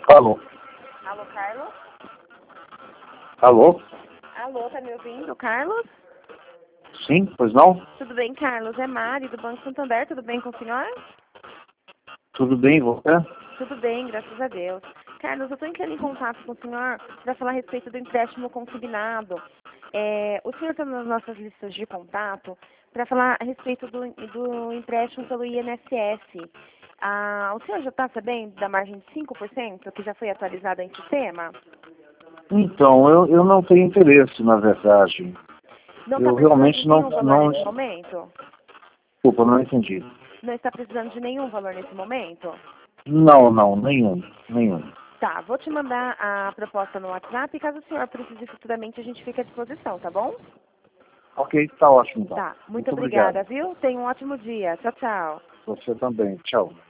Alô? Alô, Carlos? Alô? Alô, tá me ouvindo, Carlos? Sim, pois não? Tudo bem, Carlos? É Mari, do Banco Santander. Tudo bem com o senhor? Tudo bem, você? Tudo bem, graças a Deus. Carlos, eu estou entrando em contato com o senhor para falar a respeito do empréstimo consignado. O senhor está nas nossas listas de contato para falar a respeito do empréstimo pelo INSS. O senhor já está sabendo da margem de 5% que já foi atualizada em sistema? Então, eu não tenho interesse, na verdade. Não está Eu precisando realmente de não, nenhum valor não... nesse momento? Desculpa, não entendi. Não está precisando de nenhum valor nesse momento? Não, nenhum. Tá, vou te mandar a proposta no WhatsApp e caso o senhor precise futuramente a gente fica à disposição, tá bom? Ok, tá ótimo então. Tá, muito Muito obrigado. obrigada, viu? Tenha um ótimo dia. Tchau, tchau. Você também. Tchau.